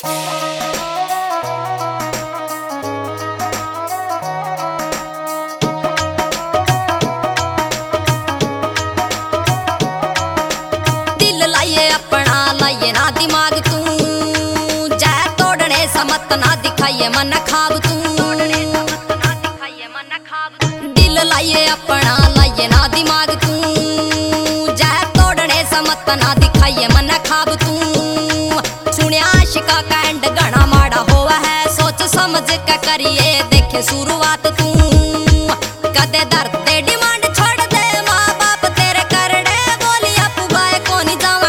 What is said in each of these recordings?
दिमाग तू जय तोड़ने समत ना दिखाइए मन खाब तू दिल लाइए अपना लाइए ना दिमाग तू जय तोड़ने समत ना दिखाइए मन खाब तू सुनिया आशिका का एंड घना माड़ा होवा है सोच समझ के करिए देखे शुरुआत तू कदे दर्द दे डिमांड छोड़ दे माँ बाप तेरे करड़े बोलिया पुगाए कोनी जावे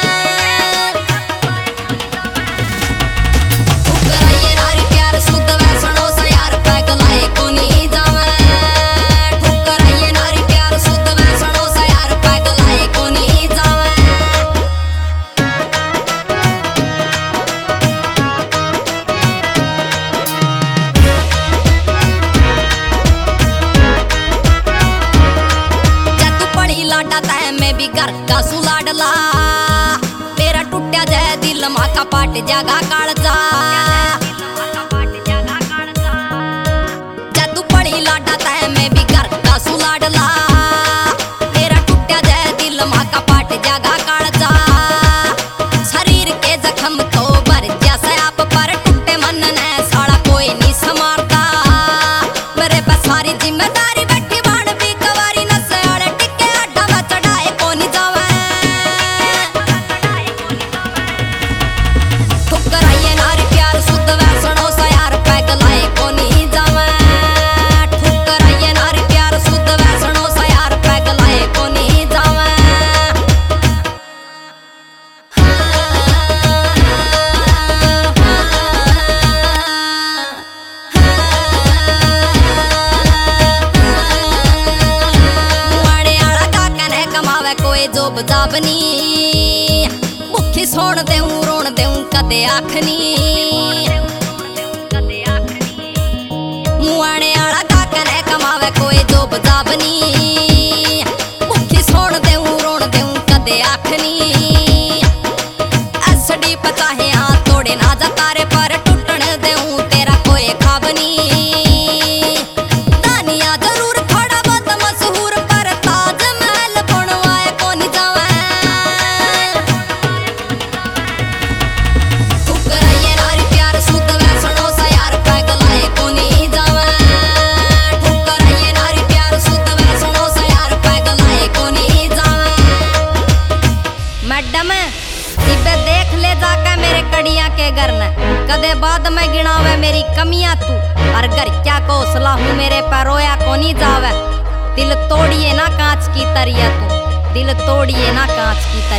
घर का सुलाडला तेरा टूटा जय दिल माँ का पाट जागा कालजा तू पढ़ी लाडा तय में भी घर का सुलाडला तेरा टूटा जय दिल माँ का पाट जागा कालजा शरीर के जख्म तो भर जैसे आप पर टूटे मन ने साड़ा कोई नहीं संभालता मेरे पे सारी जिम्मेदारी बैठी बाण भी कवारी नशे आड़े टिके अड्डा में चढ़ाए कोनी जावे ठुकर आइए नारी प्यार शुद्ध वैसणों से यार पैग लाए कोनी जावे ठुकर आइए नारी प्यार शुद्ध वैसणों से यार पैग लाए कोनी जावे कोई जोब जाबनी भुखी सोण देऊं रोण देऊं कदे आखनी मुआने आला काकने कमावे कोई जोब जाबनी भुखी सोण देऊं रोण देऊं कदे आखनी एसडी पचाहे हाथ तोड़े ना जा तारे पर टूटण देऊं तेरा कोई खाबनी दानिया जरूर थोड़ा बहुत मशहूर पर ताजमहल बनवाए कोनी जावे ठुकर आइए नारी प्यार शुद्ध वैसणों से यार पैग लाए कोनी जावे ठुकर आइए नारी प्यार शुद्ध वैसणों से यार पैग लाए कोनी जावे मैडम इबे देख ले जाके मेरे कड़िया के घर न कदे बाद में गिनावे मेरी कमियां तू और घर क्या को हौसला हूँ मेरे पर रोया कोनी जावे दिल तोड़िए ना कांच की तरिया तू दिल तोड़िए ना कांच की तरिया।